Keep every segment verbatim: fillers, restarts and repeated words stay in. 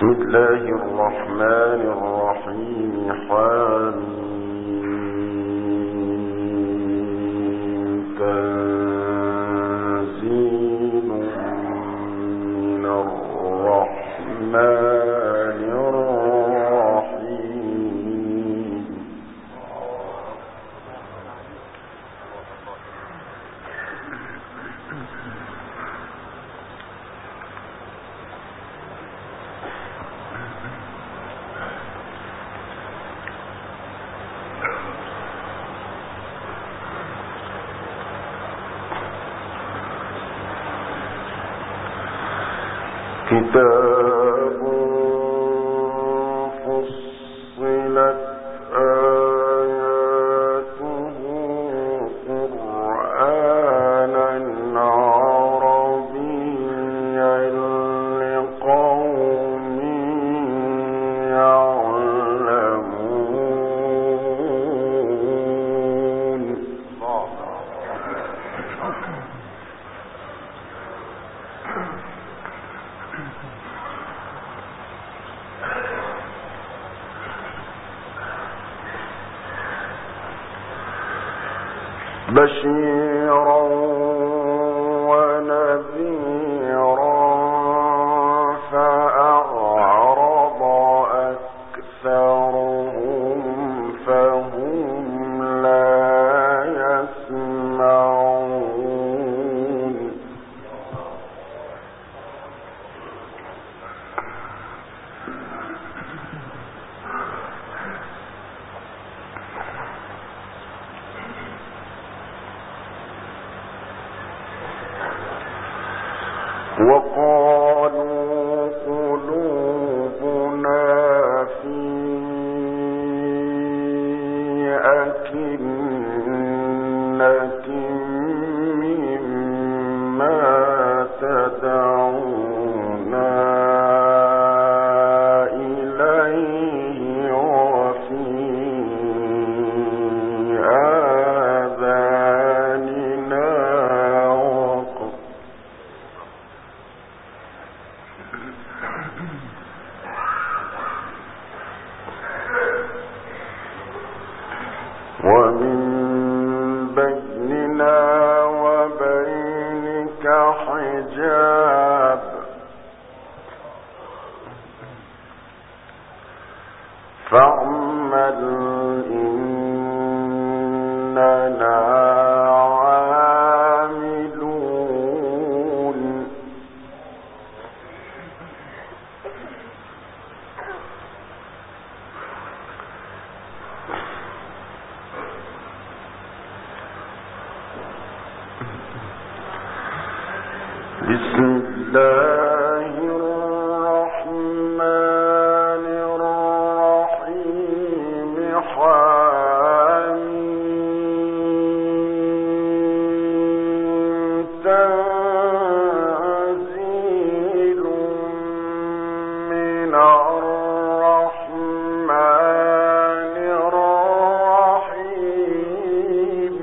بسم الله الرحمن الرحيم. حميم تنزيل من الرحمن الرحيم. كتاب فصلت آياته قرآنا عربيا لقوم يعلمون. بشيرا ونذيرا فأعرض أكثرهم فهم لا يسمعون. وقالوا قلوبنا في أكنة مما تدعونا إليه وفي آذاننا وقر ومن بيننا وبينك حجاب فاعمل إننا عاملون. بسم الله الرحمن الرحيم. حميم تنزيل من الرحمن الرحيم.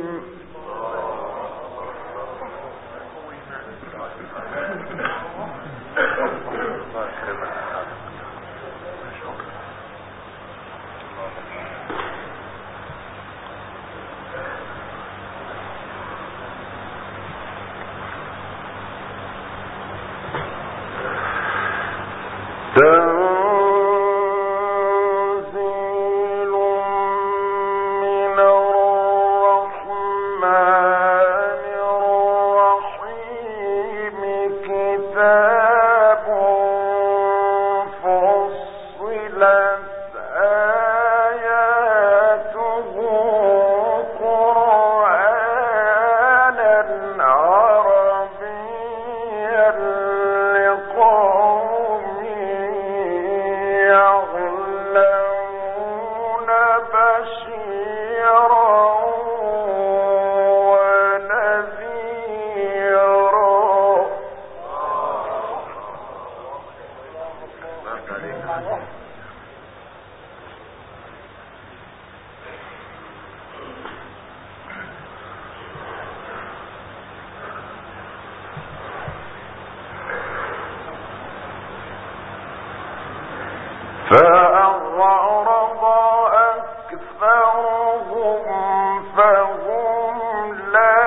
تنزيل من الرحمن الرحيم. كتاب فصلت آياته قرآنا عربيا لقوم يعلمون. بشيرا ونذيرا. فأعرض أكثرهم فهم لا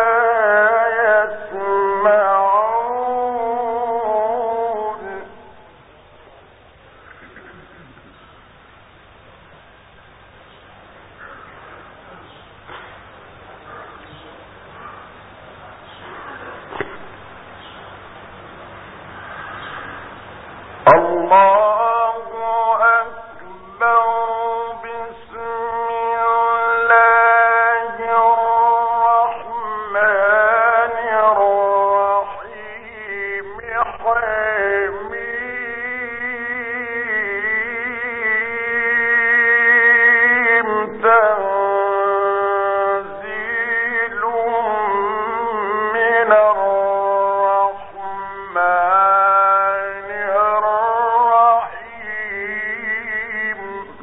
يسمعون الله أكبر بسم الله الرحمن الرحيم حميم تنزيل من الرحمن الرحيم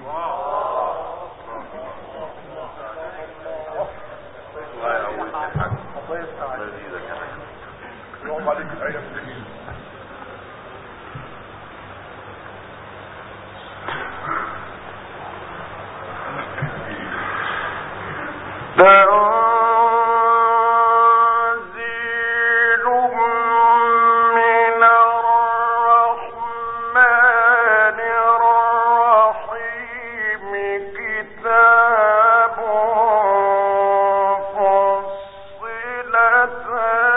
تنزيل من الرحمن الرحيم كتاب فصلت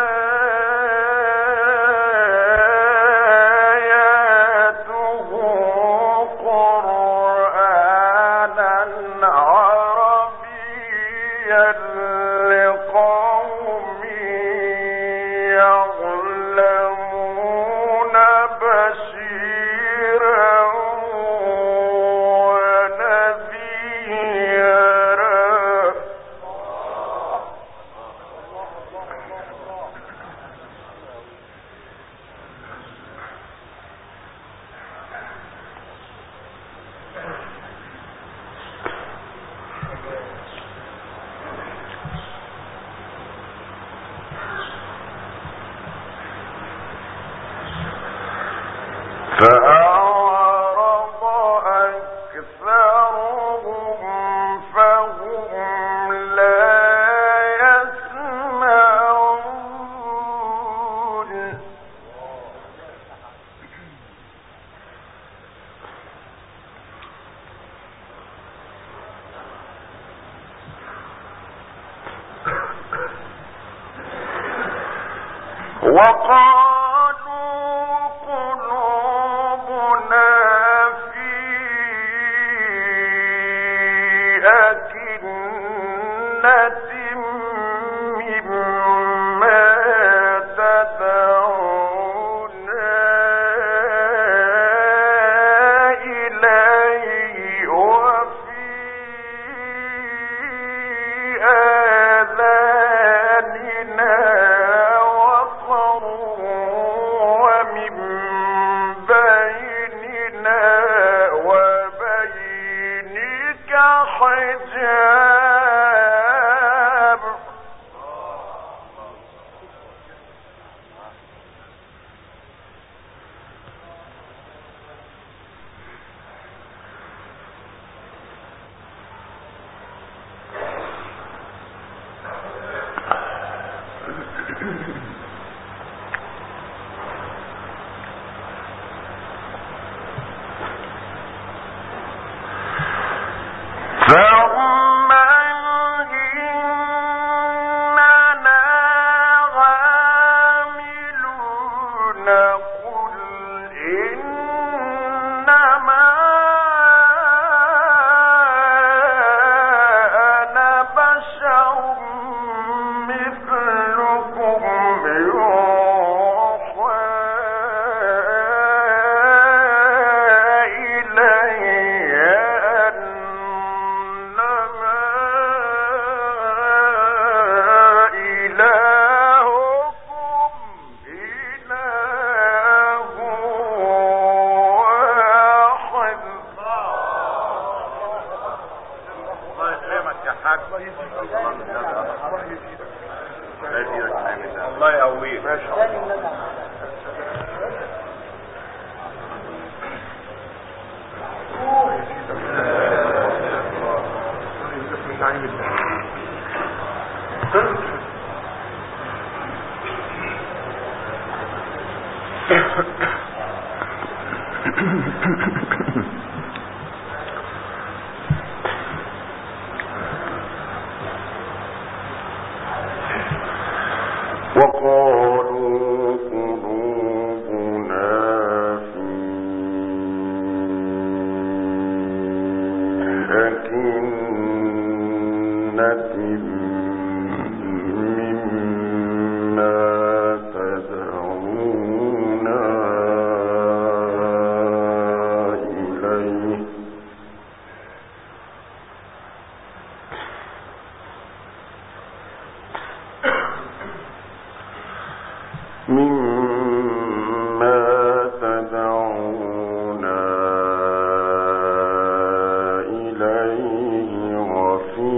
آياته قرآنا عربيا لقوم يعلمون بشيرا ونذيرا فأعرض أكثرهم فهم لا يسمعون وقالوا قلوبنا في أكنة مما تدعونا إليه وفي آذاننا وقر ومن بيننا وبينك حجاب الله يقويك. الله وقالوا قلوبنا في أكنة مما تدعونا إليه مما تدعونا إليه وفي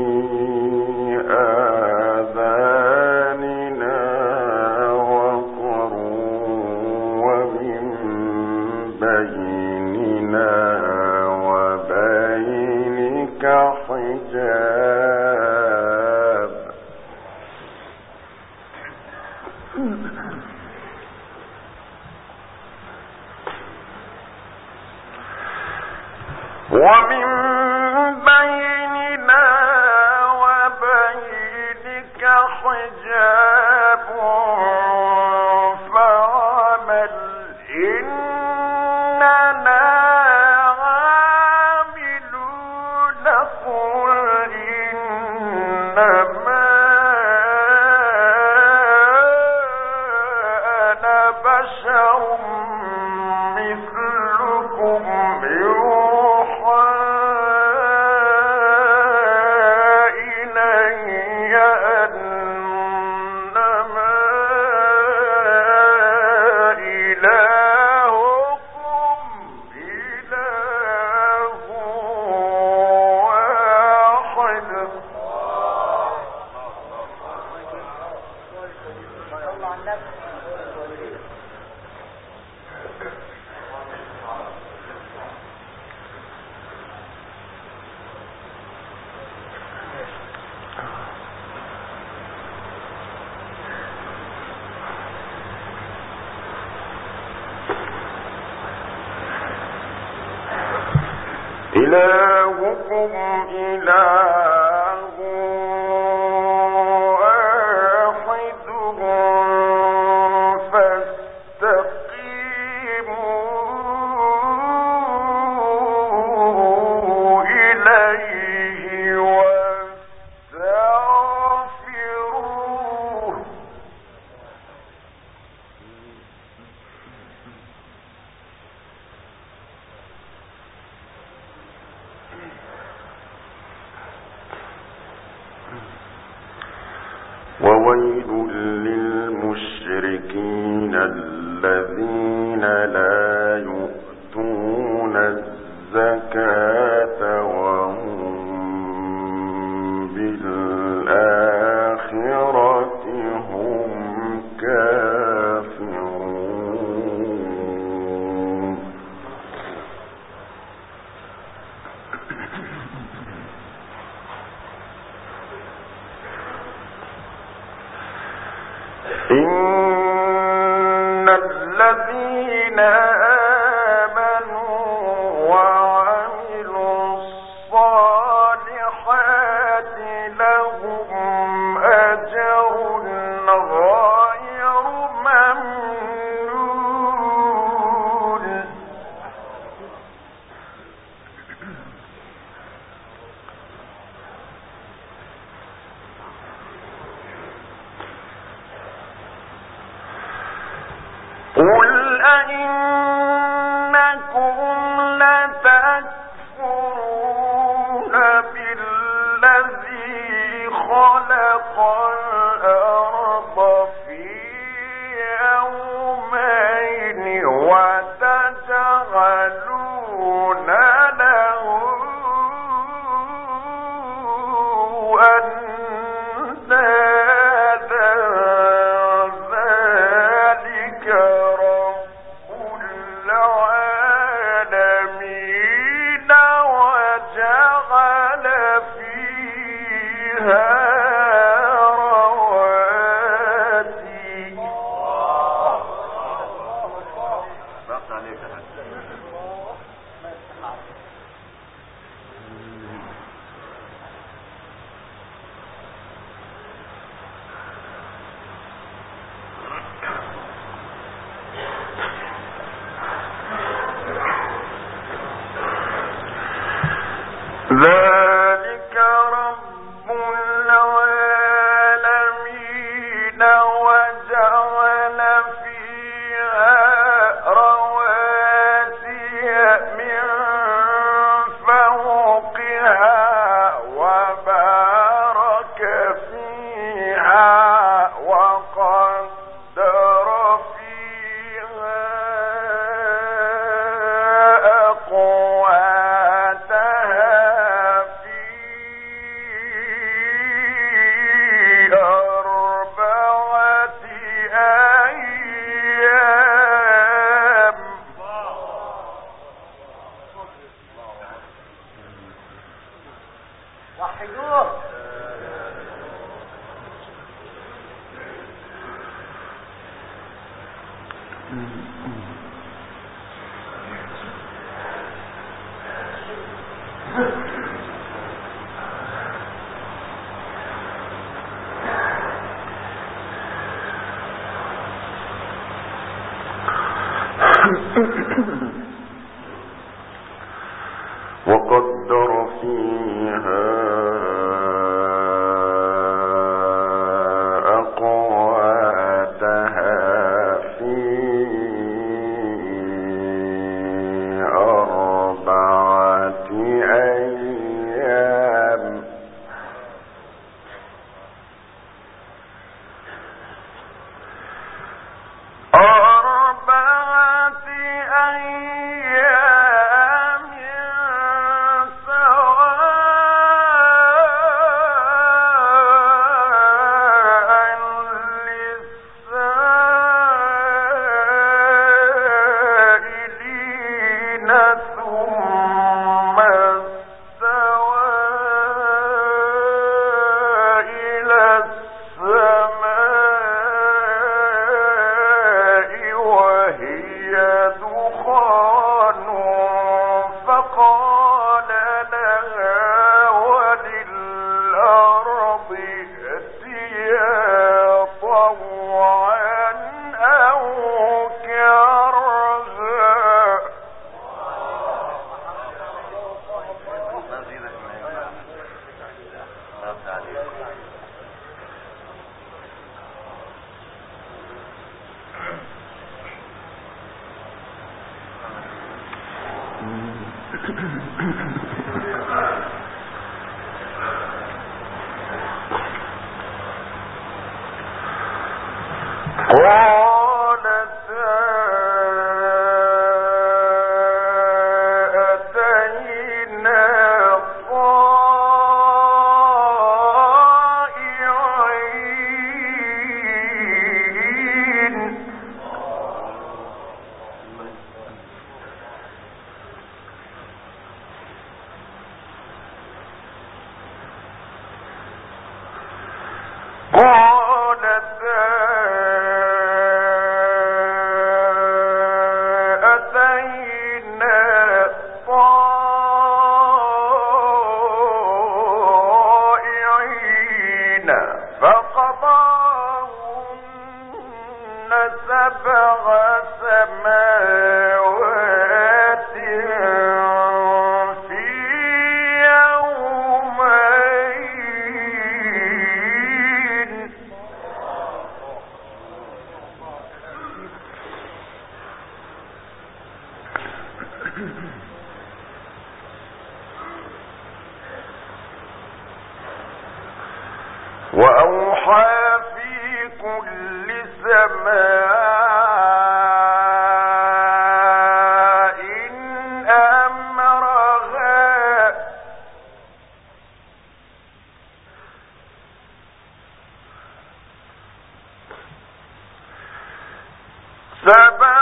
آذاننا وقر ومن بيننا وبينك حجاب ومن بيننا وبينك حجاب فعمل إننا عاملون قل إنما أنا بشر مثلكم يوحى إلي أنما إلهكم إله واحد. إلهكم إله واحد فاستقيموا إليه واستغفروه وويل للمشركين الذين لا يؤتون الزكاة وهم بالآخرة هم كافرون. إن الذين آمنوا وعملوا الصالحات لهم أجر غير ممنون. قل أئنكم لتكفرون بالذي خلق الأرض في يومين وتجعلون له أندادا ذلك رب ذلك رب العالمين وجعل فيها رواسي من فوقها وبارك فيها وقدر فيها أقواتها في أربعة أيام. وحدوه. وقدر فيها أقواتها في أربعة أيام. أربعة أيام وأوحى في كل سماء أمرها سبع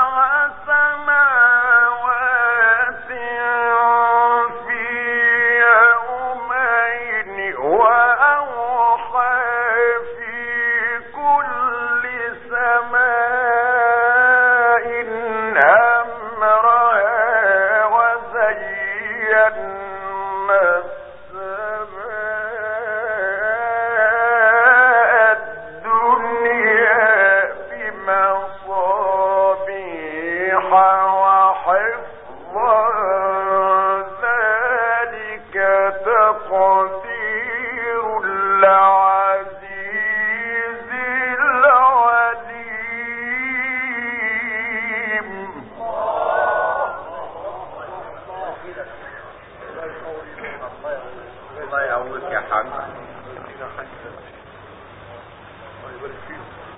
سماوات في يومين وأوحى في كل سماء أمرها وزينها حاج. الله يبارك فيك.